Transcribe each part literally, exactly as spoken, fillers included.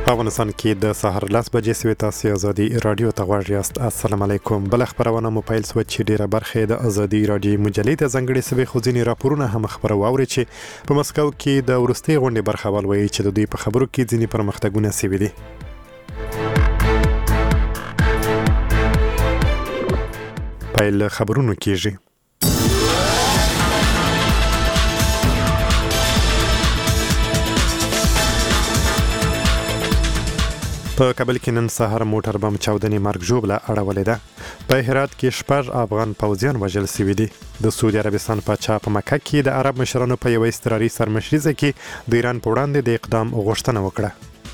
افغانستان کې د سحر لاس بجې سوي تاسو ازادي رادیو ته غواړئ یاست. السلام علیکم. بل خبرونه موبایل سوچ چې ډیره برخه د ازادي رادیو مجلې ته ځنګړې سوي خو ځینې راپورونه هم خبرو واوري چې په مسکو کې د ورستي غونډې برخه ولوي چې د دوی په خبرو کې ځینې پرمختګونه سوي دي. پایل خبرونو کېږي. په کابل کې نن سهار موټر بم چاودنې مرګ ژوبله اړولې ده. په هرات کې شپږ افغان پوځیان وژل شوي دي. د سعودي عربستان پاچا په مکه کې د عرب مشرانو په یوه اضطراري سرمشریزه کې د ایران په وړاندې د اقدام غوښتنه وکړه.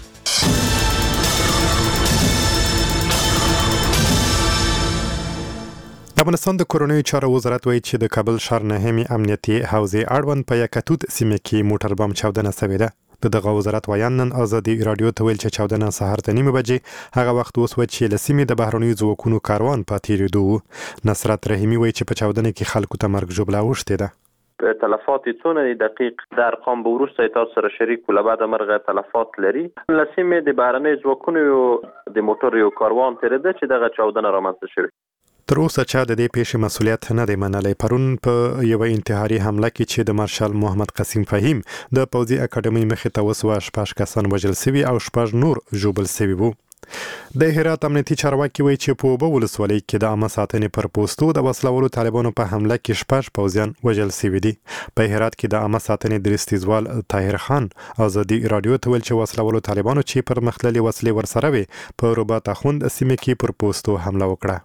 د افغانستان د کورنیو چارو وزارت وایي چې د کابل ښار نهمې امنیتي حوزې اړوند په یکتوت سیمه کې موټر بم چاودنه شوې ده. د دغه وزارت ویان نن ازادي رادیو ته ویل چې چاودنه سهار ته نیمه بجې هغه وخت اوس و چې له سیمې د بهرنیو ځواکونو کاروان په تېرېدو و. نصرت رحیمي وایي چې په چاودنه کې خلکو ته مرګ ژوبله اوښتې ده. تلفات څونه دقیق د ارقام به وروسته تاسو سره شریک کول. بعد مرغه تلفات لري. لسیمه د بهرنۍ ځواکونو د موټر یو کاروان تېرېده چې دغه چاودنه رامنځته شوه. تر اوسه چا د دې پیښې مسولیت نه دی منلی. پرون په یو انتحاري حمله کې چې د مارشال محمد قاسم فهیم د پوځي اکاډمۍ مخې ته وسوه شپږ کسان وژل شوي او شپږ نور ژوبل شوي وو. د هرات امنیتي چارواکي وایي چې په اوبه ولسوالۍ کې د عامه ساتنې پر پوستو د وسلوالو طالبانو په حمله کې شپږ پوځیان وژل شوي دي. په هرات کې د عامه ساتنې درستیزوال طاهر خان ازادي رادیو ته ویل چې وسلوالو طالبانو چې پر مختللي وسلې ورسره وي په رباط اخوند سیمه کې پر پوستو حمله وکړه.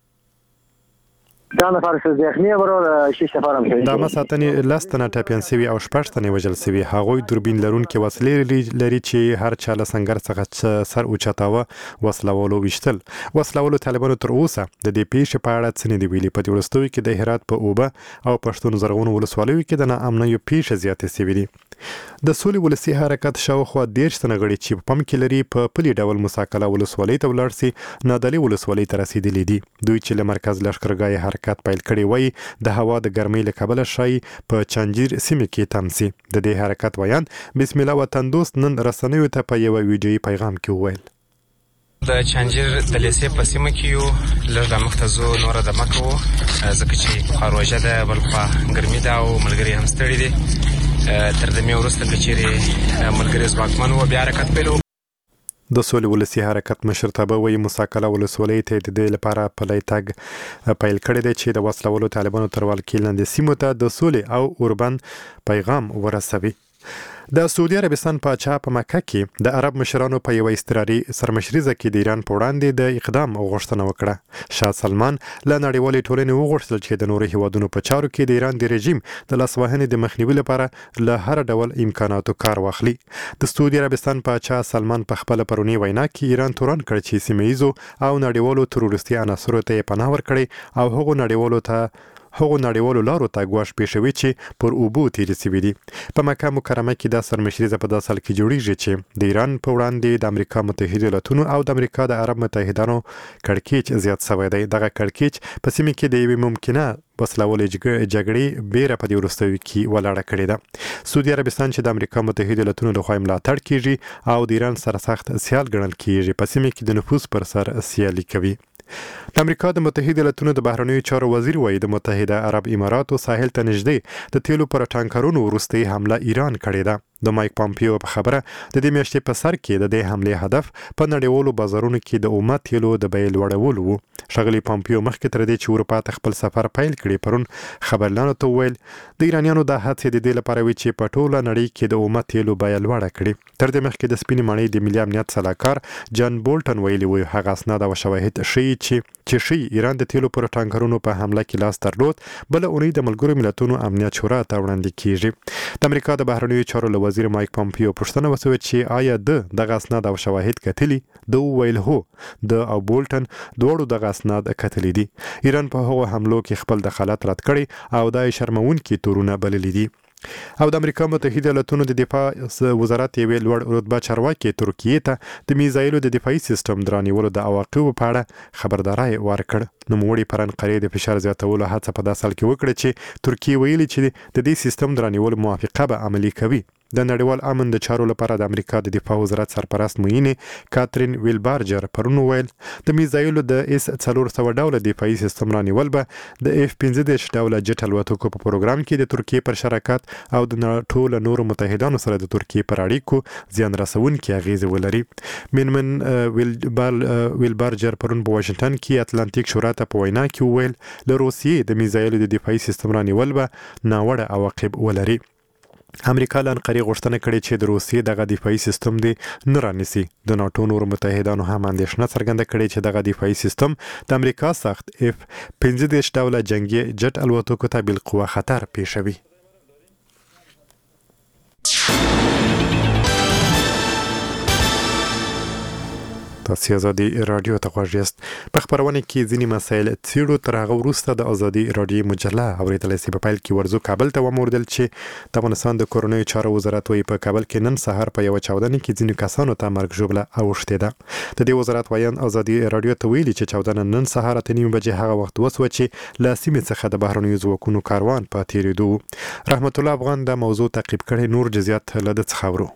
دا نفر څه ځخمي ورو شش نفر هم شوي. د عامه ساتنې لس تنه ټپیان شوي او شپږ تنې وژل شوي. هغوی دوربین لرونکي وسلې لري چې هر چا له سنګر څخه سر اوچتاوه وسلوالو ویشتل. وسلوالو طالبانو تر اوسه د دې پیښې په اړه څه نه دي ویلي. په دې وروستیو کې د هرات په اوبه او پښتون زرغونو ولسوالیو کې د ناامنیو پیښې زیاتې شوي دي. د سولې ولسي حرکت شاوخوا دېرش تنه غړي چې په پم کې لري په پلي ډول مساکله ولسوالۍ ته ولاړ سي نادلي ولسوالۍ ته رسیدلي دي. دوی چې له مرکز لښکرګاه حرکت پیل کړی وای د هوا د ګرمۍ له کبله شای په چنجیر سیمه کې تم سي. د دې حرکت ویان بسم الله وطن دوست نن رسنیو ته په یو ویډیوي پیغام کې وویل د چنجیر د لیسې په سیمه کې یو لږ د مختزو نور د مکو ځکه چې خاروجه ده بل خوا ګرمي ده او ملګری هم ستړي دي. تر دمه ورسته کچېری ملګری ځواکمن و بیا حرکت پیلو. د سولې ولسي حرکت مشرتابه وایي مساکله ولسوالۍ ته د دې لپاره پلی تګ پیل کړی دی چې د وسلوالو طالبانو تر ولکې لاندې سیمو ته د سولې او اوربن پیغام ورسوي. د سعودي عربستان پاچا په مکه کې د عرب مشرانو په یوه اضطراري سرمشریزه کې د ایران په وړاندې د اقدام غوښتنه وکړه. شاه سلمان له نړیوالې ټولنې وغوښتل چې د نورو هیوادونو په چارو کې د ایران د رژیم د لاسوهنې د مخنیوي لپاره له هر ډول امکاناتو کار واخلي. د سعودي عربستان پاچا سلمان په خپل پرونی وینا کې ایران تورن کړ چې سیمه ییزو او نړیوالو تروریستي عناصرو ته پناه ورکړي او هغو نړیوالو ته هغو نړیوالو لارو ته ګواښ پیښوي چې پر اوبو تیرې شوي دي. په مکه مکرمه کې دا سرمشریزه په داسې حال کې جوړیږي چې د ایران په وړاندې د امریکا متحده ایالاتونو او د امریکا د عرب متحدانو کړکېچ زیات شوی دی. دغه کړکېچ په سیمه کې د یوې ممکنه وسلوالې جګړې بیره په دې وروستیو کې ولاړه کړې ده. سعودي عربستان چې د امریکا متحده ایالاتونو لخوا ملاتړ کیږي او د ایران سره سخت سیال ګڼل کیږي په سیمه کې د نفوذ پر سر سیالي کوي. د امریکا د متحده ایالاتونو د بهرنیو چارو وزیر وایي د متحده عرب اماراتو ساحل ته نږدې د تیلو پر ټانکرونو وروستۍ حمله ایران کړې ده. د مایک پامپیو په خبره د دې میاشتې په سر کې د دې حملې هدف په نړیوالو بازارونو کې د اومه تیلو د بیې لوړول وو. ښاغلي پامپیو مخکې تر دې چې اروپا ته خپل سفر پیل کړي پرون خبرلانو ته وویل د ایرانیانو دا هڅې د دې لپاره وي چې په ټوله نړۍ کې د اومه تیلو بیه لوړه کړي. تر دې مخکې د سپینې ماڼۍ د ملي امنیت سلاکار جان بولټن ویلي وو هغه اسناد او شواهد ښیي چې چې ښیي ایران د تیلو پر ټانکرونو په حمله کې لاس درلود. بل اونۍ د ملګرو ملتونو امنیت شورا ته وړاندې کیږي. د امریکا د بهرنیو چارو له وزیر مایک پامپیو پوښتنه وشوه چې آیا د دغه اسناد او شواهد کتلي. د وویل هو د او بولټن دواړو دغه اسناد کتلي دي. ایران په هغو حملو کې خپل دخالت رد کړی او دا شرمونکي تورونه بللي دي. او د امریکا متحده ایالاتونو د دفاع وزارت یوې لوړ رتبه چارواکي ترکیې ته د میزایلو د دفاعي سیستم درانیولو د عواقبو په اړه خبرداری ورکړ. نوموړي پر انقرې د فشار زیاتولو هڅه په داسې حال کې وکړه چې ترکیې ویلي چې د دې سیستم درانیولو موافقه به عملي کوي. د نړیوال امن د چارو لپاره د امریکا د دفاع وزارت سرپرست معینه کاترین ویلبارجر پرون ویل د میزایلو د اس څلور سوه ډوله دفاعي سیستم رانیول به د اف پنځه دېرش ډوله جټ الوتکو په پروګرام کې د ترکیې پر شراکت او د ناټو له نورو متحدانو سره د ترکیې پر اړیکو زیان رسونکي اغیزې ولري. مینمن ویلبارجر پرون په واشنگټن کې اتلانتیک شورا ته په وینا کې وویل له روسیې د میزایلو د دفاعي سیستم رانیول به ناوړه عواقب ولري. امریکا له انقرې غوښتنه کړې چې د روسیې دغه دفاعي سیستم دې نه رانیسي. د ناټو نورو متحدانو هم اندېښنه څرګنده کړې چې دغه دفاعي سیستم د امریکا سخت اف پنځه دېرش ډوله جنگي جټ الوتکو ته بالقوه خطر پیښوي. تاسو ازادي رادیو ته غوږ یاست. په خبرونه کې ځینې مسایل څېړو. تر هغه وروسته د ازادي رادیو مجله اورېدلی سي. په پیل کې ورځو کابل ته وموردل چې د افغانستان د کورنیو چارو وزارت وایي په کابل کې نن سهار په یوه چاودنه کې ځینو کسانو ته مرګ ژوبله اوښتې ده. د دې وزارت وایي ازادي رادیو ته ویلي چې چاودنه نن سهار اته نیمې بجې هغه وخت وسوه چې له سیمې څخه د بهرنیو ځواکونو کاروان په تېرېدو. رحمت الله افغان د موضوع تعقیب کړی. نور جزئیات له ده څخه اورو.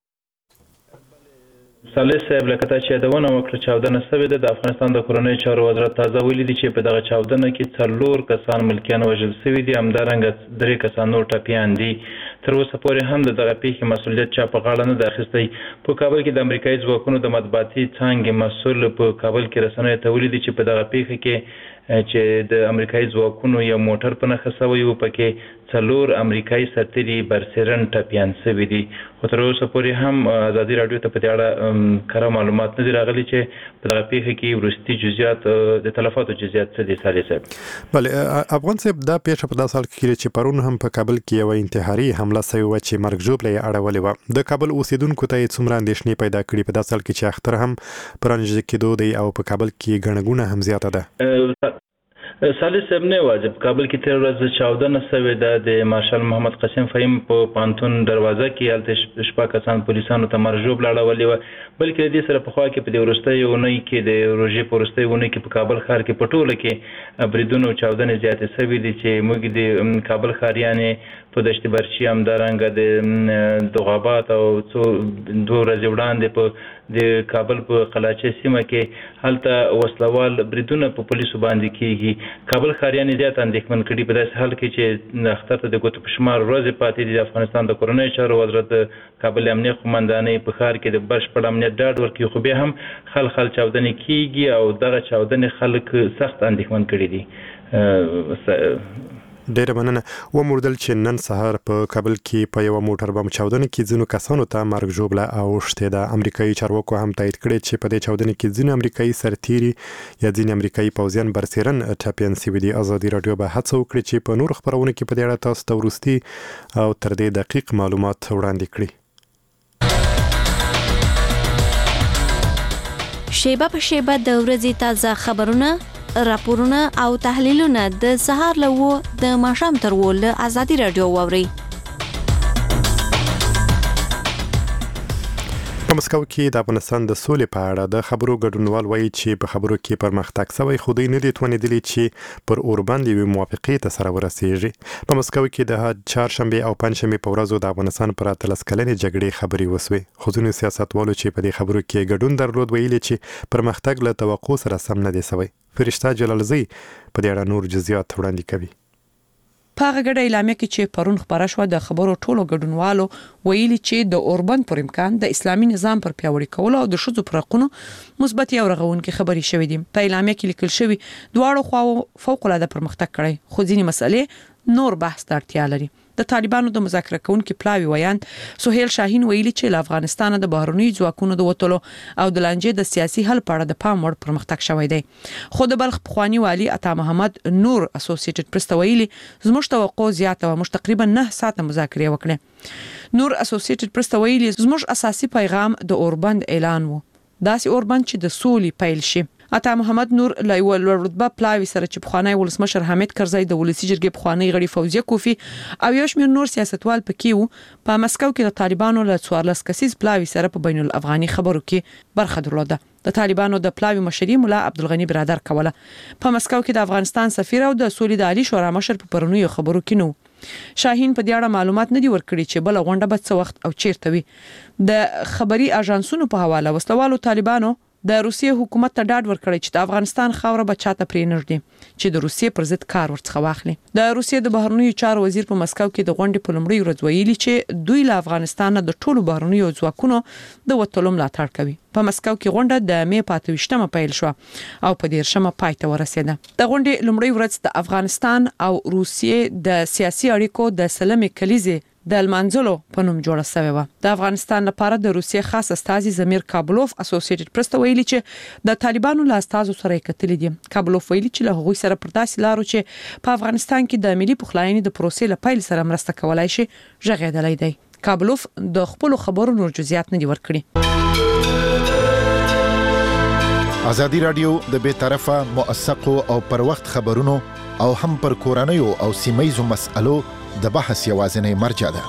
صالح صاحب لکه تا چې یادونه وکړه چاودنه سوې ده. د افغانستان د کورنیو چارو وزارت تازه ویلي دي چې په دغه چاودنه کې څلور کسان ملکیان وژل سوي دي، همدارنګه درې کسان نور ټپیان دي. تر اوسه پورې هم د دغه پیښې مسؤلیت چا په غاړه نه ده اخیستی. په کابل کې د امریکایي ځواکونو د مطبوعاتي څانګې مسؤل په کابل کې رسنیو ته ویلي دي چې په دغه پیښه کې چې د امریکایي ځواکونو یو موټر په نښه سوی و، پکې څلور امریکایي سرتیري برسېرن ټپیان سوي دي. خو تر اوسه پورې هم ازادي راډیو ته په دې اړه کره معلومات نه دي راغلي چې په دغه پیښه کې وروستي جزئیات د تلفاتو جزئیات څه دي. صالح صاحب بله افغان صاحب دا پیښه په داسې حال کې چې پرون هم په کابل کې یوه انتحاري حمله سوې وه چې مرګ ژوبله یې اړولې وه. د کابل اوسېدونکو ته یې څومره اندېښنې پیدا کړي په داسې حال کې چې اختر هم په رانژدې کېدو دی او په کابل کې ګڼه ګوڼه هم زیاته ده. صالح صاحب نه واجب کابل کې تیر ورځ چاودنه سوې ده د مارشال محمد قاسم فهیم په پانتون دروازه کې هلته شپږ کسان پولیسانو ته مرګ ژوبله اړولې وه. بلکې د دې سره پخوا کې په دې وروستۍ اونۍ کې د روژې په وروستۍ اونۍ کې په کابل ښار کې په ټوله کې بریدونه او چاودنې زیاتې سوي دي چې موږ د کابل ښاریانې په دشت برچي همدارنګه د دوغابات او څو دوه ورځې وړاندې په د کابل په قلاچي سیمه کې هلته وسلوال بریدونه په پولیسو باندې کېږي. کابل ښاریانې زیات اندېښمن کړي په داسې حال کې چې اختر ته د ګوتو په شمار ورځې پاتې دي. د افغانستان د کورنیو چارو وزارت د کابل امنیه قومندانۍ په ښار کې د بشپړ امنیت ډاډ ورکوي، خو بیا هم خل خل چاودنې کېږي او دغه چاودنې خلک سخت اندېښمن کړي دي. ډیره مننه. وموردل چې نن سهار په کابل کې په یوه موټر بم چاودنه کې ځینو کسانو ته مرګ ژوبله اوښتې ده. امریکایي چارواکو هم تایید کړی چې په دې چاودنې کې ځینې امریکایي سرتیري یا ځینې امریکایي پوځیان برسېرن ټپیان سوي دي. ازادي راډیو به هڅه وکړي چې په نورو خپرونو کې په دې اړه تاسو ته وروستي او تر دې دقیق معلومات وړاندې کړي. شیبه په شیبه د ورځې تازه خبرونه، راپورونه او تحلیلونه د سهار له وو د ماښام تر وو له ازادي راډیو واوري. په مسکو کې د افغانستان د سولې په اړه د خبرو ګډونوال وایي چې په خبرو کې پرمختګ شوی، خو دوی نه دي توانېدلي چې پر اوربند یوې موافقې ته سره ورسېږي. په مسکو کې د چهارشنبې او پنجشنبې په ورځو د افغانستان پر اتلس کلنې جګړې خبرې وسوې. خو ځینو سیاستوالو چې په دې خبرو کې ګډون درلود ویلي چې پرمختګ له توقع سره سم نه دی شوی. فرشته جلالزی په دې اړه نور جزئیات وړاندې کوي. په هغه ګډه اعلامیه کې چې پرون خبره شوه د خبرو ټولو ګډونوالو ویلي چې د اوربند پر امکان د اسلامي نظام پر پیاوړي کولو او د ښځو پر حقونو مثبت او رغونکې خبرې شوې دي. په اعلامیه کې لیکل شوی دواړو خواو فوق العاده پرمختګ کړی، خو ځینې مسلې نور بحث ته اړتیا لري. د طالبانو د مذاکره کوونکو پلاوی ویاند سهیل شاهین ویلي چې له افغانستان د بهرنیو ځواکونو د وټلو او د لانجې د سیاسي حل په اړه د پام وړ پرمختګ شوی دی. خو د بلخ پخوانی والی عطا محمد نور اسوسییټډ پریس ته ویلي زموږ توقع زیاته و، موږ تقریبا نه ساعته مذاکره وکړه. نور اسوسییټډ پریس ته ویلي زموږ اساسي پیغام د اوربند اعلان و، داسې اوربند چې د سولې پیل شي. عطا محمد نور له یو لوړ رتبه پلاوی سره چې پخوانی ولسمشر حامد کرزی د ولسی جرګې پخوانی غړي فوزیه کوفی او یو شمېر نور سیاستوال پکې وو. په مسکو کې د طالبانو له څوارلس کسیز پلاوی سره په بین الافغاني خبرو کې برخه درلوده. د طالبانو د پلاوی مشري مولا عبدالغنی برادر کوله. په مسکو کې د افغانستان سفیر او د سولې د عالی شورا مشر په پرونیو خبرو کې نو شاهین په دې اړه معلومات نه دی ورکړي چې بل غونډه به څه وخت او چیرته وي. د خبري اژانسونو په حواله وسلوالو طالبانو د روسیې حکومت ته ډاډ ورکړی چې د افغانستان خاوره به چاته پرې نږدې چې د روسیې پر ضد کار ورڅخه واخلي. د روسیې د بهرنیو چارو وزیر په مسکو کې د غونډې په لومړي ورځ ویلي چې دوی له افغانستان د ټولو بهرنیو ځواکونو د وټولو ملاتړ کوي. په مسکو کې غونډه د می په اته ویشتمه پیل شو او په دیرشمه پای ته ورسېده. د غونډې لومړی ورځ د افغانستان او روسیې د سیاسي اړیکو د سلمې کلیزې د المنځلو په نوم جوړه شوې و. د افغانستان لپاره د روسیې خاص استازي زمیر کابلوف اسوسییټډ پریس ته ویلي چې د طالبانو له استازو سره کتلې دي. کابلوف ویلي چې له هغوی سره پر داسې لارو چې په افغانستان کې د ملي پخلاینې د پروسې لپاره سره مرسته کولای شي ژغېدلای دی. کابلوف د خپل خبرو نور جزئیات نه دی ورکړي. ازادي رادیو د بې طرفه موثقو او پر وخت خبرونو او هم پر کورنیو او سیمایي مسألو د بحث یوازینی مرجع ده.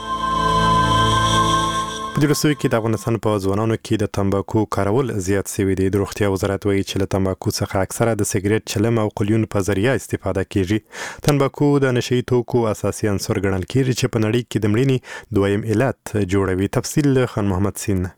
په دې رسوي کې د افغانستان په ځوانانو کې د تمباکو کارول زیات شوی دی. د روغتیا وزارت وایي چې له تمباکو څخه اکثره د سیګریټ چلم او قلیون په ذریعہ استفاده کیږي. تمباکو د نشئی توکو اساسي عنصر ګڼل کیږي چې په نړۍ کې د مړینې دویم علت جوړوي. تفصیل خان محمد سین.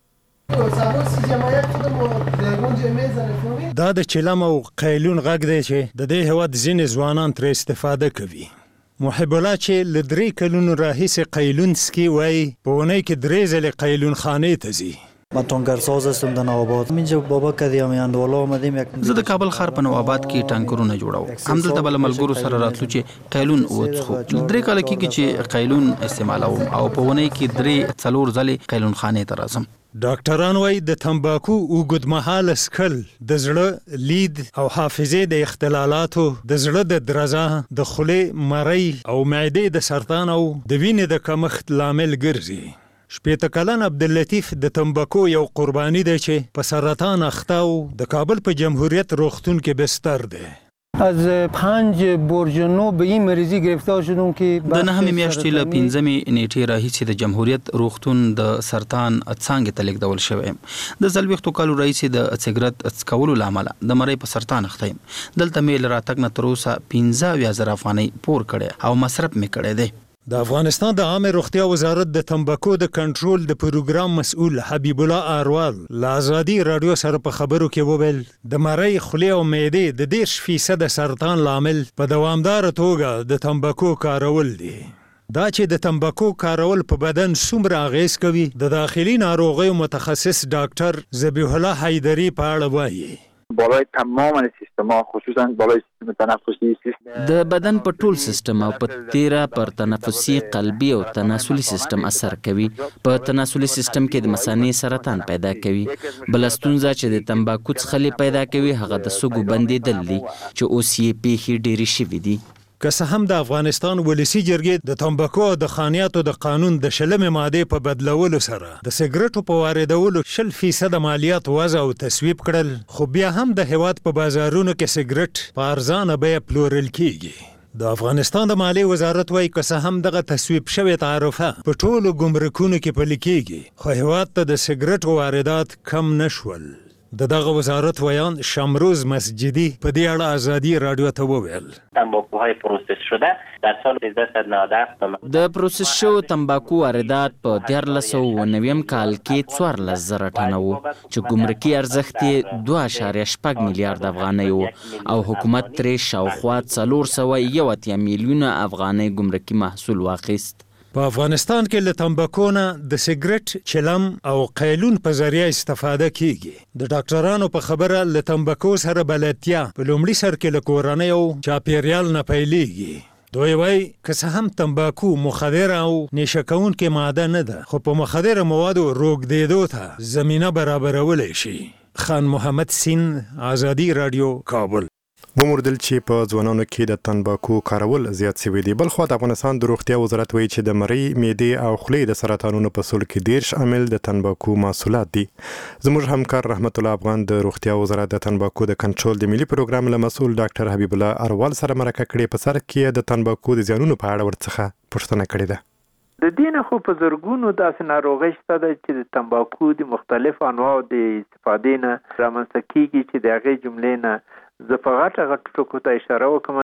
دا د چلم او قلیون غږ دی چې د دې هواد ځینې ځوانان ترې استفاده کوي. محب الله چې لدري کلونو راهیسې قیلون سکی وای په ونی کې درې ځلې قیلون خانه ته ځي. من ټانکرساز هستم در نوآباد. اینجا بابا کدیم اندوالا اومدیم یک زه د کابل ښار په نوآباد کې ټانکرونه جوړاو. همدلته بل ملګرو سره راتلو چې قیلون وڅخو. درې کال کې چې قیلون استعمالوم او په ونی کې درې څلور ځلې قیلون خانه ته راځم. ډاکټران وایي د تمباکو اوږدمهاله څښل د زړه، لید او حافظې د اختلالاتو، د زړه د درزا، د خولې، مرۍ او معدې د سرطان او د وینې د کمښت لامل ګرځي. شپېته کلن عبداللطیف د تمباکو یو قرباني دی چې په سرطان اخته او د کابل په جمهوریت روغتون کې بستر دی. از پنج برج نو به این مریضی گرفتار شدم که د نهمې میاشتې له پنځمې نیټې راهیسې د جمهوریت روغتون د سرطان څانګې ته لیږدول شوی یم. د څلوېښتو کالو راهیسې د سګرټ څکولو له امله د مرۍ په سرطان اخته یم. دلته مې له راتګ نه تر اوسه پنځه اویا زره افغانۍ پور کړی او مصرف مې کړی دی. د افغانستان د عامه روغتیا وزارت د تمباکو د کنټرول د پروګرام مسؤل حبیب الله اروال له ازادي رادیو سره په خبرو کې وویل د مرۍ، خولې او معدې د دېرش فیصد سرطان لامل په دوامداره توګه د تمباکو کارول دي. دا چې د تمباکو کارول په بدن څومره اغیز کوي د داخلي ناروغیو متخصص ډاکټر ذبیح الله حیدری په اړه وایي. بالای تمام سیستما خصوصا بالای سیستم تنفسی سیستم د بدن په ټول سیستم او په تیره پر تنفسي، قلبي او تناسلي سیستم اثر کوي. په تناسلي سیستم کې د مثانې سرطان پیدا کوي. بل ستونزه چې د تمباکو څخه پیدا کوي هغه د سږو بندیدل دي چې اوس یې پیښې ډېرې شوي دي. که څه هم د افغانستان ولسی جرګې د تمباکو او د خانیاتو د قانون د شلمې مادې په بدلولو سره د سګرټو په واردولو شل فیصد مالیات وضع او تصویب کړل، خو بیا هم د هیواد په بازارونو کې سګرټ په ارزانه بیه پلورل کیږي. د افغانستان د مالیې وزارت وایي که څه هم دغه تصویب شوې تعرفه په ټولو ګمرکونو کې پلي کیږي، خو هیواد ته د سګرټو واردات کم نشول. د دغه وزارت ویان شمروز مسجدی په دې اړه ازادي رادیو ته وویل. تنباکوهای پروسس شده در سال هزار و سیصد و نود د پروسس شوو تمباکو واردات په دیارلس سوه اوه نوي کال کې څوارلس زره ټنه وو چې ګمرکي ارزښت یې دوه اعشاریه شپږ میلیارډ افغانۍ وو او حکومت ترې شاوخوا څلور سوه یو اتیا میلیونه افغانۍ ګمرکي محصول واخیست. په افغانستان کې له تمباکو نه د سګرټ، چلم او قیلون په ذریعه استفاده کیږي. د ډاکټرانو په خبره له تمباکو سره بلدتیا په لومړي سر کې له کورنۍ او چاپیریال نه پیلېږي. دوی وایي که څه هم تمباکو مخدره او نیشه کوونکې ماده نه ده، خو په مخدره موادو روږدېدو ته زمینه برابرولی شي. خان محمد سین، ازادي رادیو، کابل. وموردل چې په ځوانانو کې د تنباکو کارول زیات شوی دی. بل خو د افغانستان د روغتیا وزارت وایي چې د مرۍ، معدې او خولې د سرطانونو په سول کې دیرش عامل د تنباکو محصولات دي. زموږ همکار رحمت الله افغان د روغتیا وزارت د تنباکو د کنټرول د ملي پروګرام له مسؤل ډاکټر حبیب الله اروال سره مرکه کړې. په سر کې د تنباکو د زیانونو په اړه ورڅخه پوښتنه کړې ده. د دې نه خو په زرګونو داسې ناروغۍ شته ده چې د تنباکو د مختلفو انواعو د استفادې نه رامنځته کېږي چې د هغې جملې نه زه په غټه غټو ټکو ته اشاره وکړم